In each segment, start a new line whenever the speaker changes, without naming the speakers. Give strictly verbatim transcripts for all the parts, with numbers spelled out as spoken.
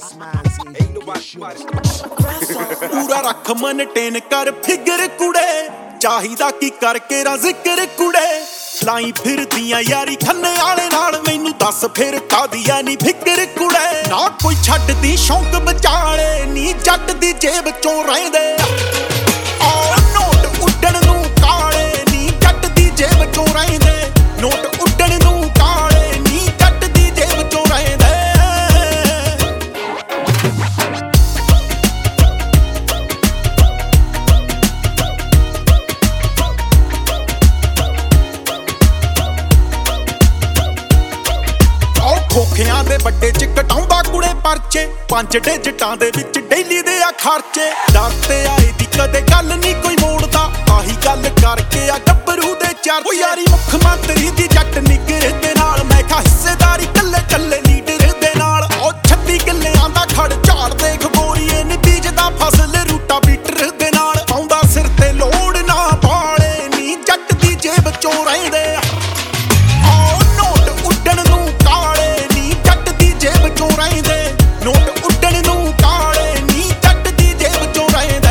ਪੂਰਾ ਰੱਖ ਮੇਨਟੇਨ ਕਰ ਫਿਗਰ ਕੁੜੇ ਚਾਹੀਦਾ ਕੀ ਕਰਕੇ ਰਾ ਜ਼ਿਕਰ ਕੁੜੇ ਲਾਈ ਫਿਰਦੀਆਂ ਯਾਰੀ ਖੰਨੇ ਵਾਲੇ ਨਾਲ ਮੈਨੂੰ ਦੱਸ ਫਿਰ ਕਾਦੀਆ ਨੀ ਫਿਕਰ ਕੁੜੇ ਨਾ ਕੋਈ ਛੱਡਦੀ ਸ਼ੌਂਕ ਵਿਚਾਲੇ ਨੀ ਜੱਟ ਦੀ ਜੇਬ ਚੋਂ ਰਹਿੰਦੇ ਆ ਨੋਟ ਉੱਡਣ ਨੂੰ ਕਾਲੇ ਨੀ ਜੱਟ ਦੀ ਜੇਬ ਚੋਂ ਰਹਿੰਦੇ ਨੋਟ ਉੱਡਣ ਨੂੰ ਕਾਲੇ ਨੀ ਜੱਟ ਦੀ ਜੇਬ ਚੋਂ ਰਹਿੰਦੇ ਖੋਖਿਆਂ ਦੇ ਵੱਡੇ ਚ ਕਟਾਉਂਦਾ ਕੁੜੇ ਪਰਚੇ ਪੰਜ ਡਿਜਟਾਂ ਦੇ ਵਿੱਚ ਡੇਲੀ ਦੇ ਆ ਖਰਚੇ ਡਰ ਤੇ ਆਏ ਦੀ ਕਦੇ ਗੱਲ ਨਹੀਂ ਕੋਈ ਮੋੜਦਾ ਆਹੀ ਗੱਲ ਕਰਕੇ ਆ ਗੱਭਰੂ ਦੇ ਚਰਚੇ ਓ ਯਾਰੀ ਮੁੱਖ ਮੰਤਰੀ ਦੀ ਜੱਟ ਨਿਗਰੇ ਦੇ ਨਾਲ ਮੈਂ ਕਿਹਾ ਹਿੱਸੇਦਾਰੀ ਕੱਲੇ ਕੱਲੇ ਲੀਡਰ ਦੇ ਨਾਲ ਉਹ ਛੱਤੀ ਕਿੱਲਿਆਂ ਦਾ ਖੜ ਝਾੜ ਦੇਖ ਗੋਰੀਏ ਨੀ ਬੀਜਦਾ ਫਸਲ ਰੂਟਾ ਬੀਟਰ ਦੇ ਨਾਲ ਪਾਉਂਦਾ ਸਿਰ ਤੇ ਲੋੜ ਨਾ ਪਾਲੇ ਨੀ ਜੱਟ ਦੀ ਜੇਬ ਚੋਂ ਰਹਿੰਦੇ ਆ ਨੋਟ ਉੱਡਣ ਨੂੰ ਕਾਲੇ ਨੀ ਜੱਟ ਦੀ ਜੇਬ ਚੋਂ ਰਹਿੰਦੇ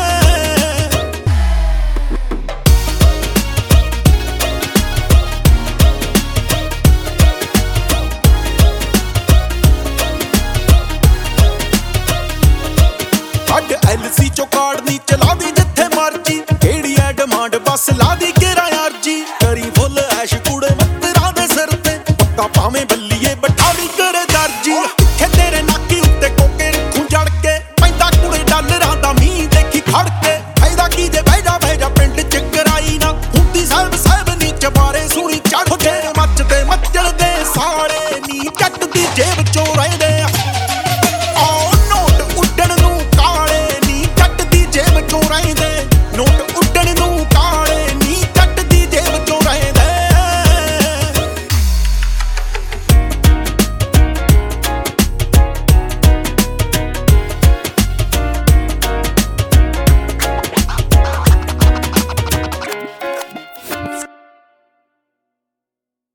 ਅੱਡ ਐਲ ਸੀ ਚੋਂ ਕਾਰਡ ਨੀ ਚਲਾ ਦੀ ਜਿੱਥੇ ਮਰਜੀ ਕਿਹੜੀ ਐ ਡਿਮਾਂਡ ਬਸ ਲਾ ਦੀ ਕਿਹੜਾ ਅਰਜੀ ਕਰੀ ਫੁੱਲ ਐਸ਼ ਕੁੜੇ ਮੱਤਰਾਂ ਦੇ ਸਿਰ ਤੇ ਪੱਕਾ ਭਾਵੇਂ ਬੱਲੀਏ ਬੱਠਾ ਵੀ ਕਰੇ ਦਰਜੀ ਤੇਰੇ ਨਾਕੀ ਉੱਤੇ ਕੋਕੇ ਰੱਖੂ ਜੜ ਕੇ ਪੈਂਦਾ ਕੁੜੇ ਡਾਲਰਾਂ ਦਾ ਮੀਂਹ ਦੇਖੀ ਖੜ ਕੇ ਫਾਇਦਾ ਕੀ ਜੇ ਬਹਿ ਜਾ ਬਹਿ ਜਾ ਪਿੰਡ ਚ ਕਰਾਈ ਨਾ ਹੁੰਦੀ ਸਾਹਿਬ ਸਾਹਿਬ ਨੀ ਚਬਾਰੇ ਸੁਣੀ ਚੜ ਤੇਰੇ ਮੱਚ ਤੇ ਮੱਚਲ ਦੇ ਸਾਲੇ ਨੀ ਜੱਟ ਦੀ ਜੇਬ ਚੋਂ